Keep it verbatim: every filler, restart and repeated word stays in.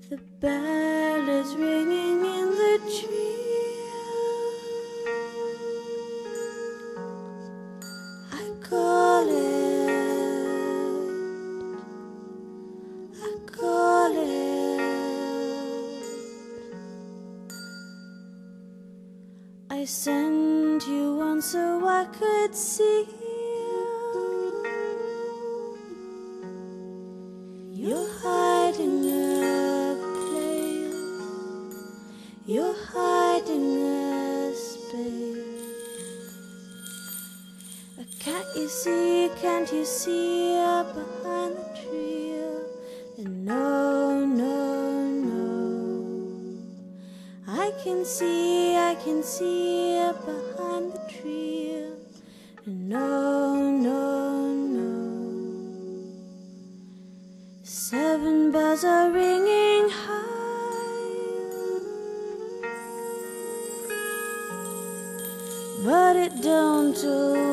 The bell is ringing in the tree. I call it, I call it. I sent you on so I could see you. You're hiding a place, you're hiding a space. Can't you see, can't you see up behind the tree? And no, no, no, I can see, I can see up behind the tree. And no, no, no, seven bells are ringing high, but it don't do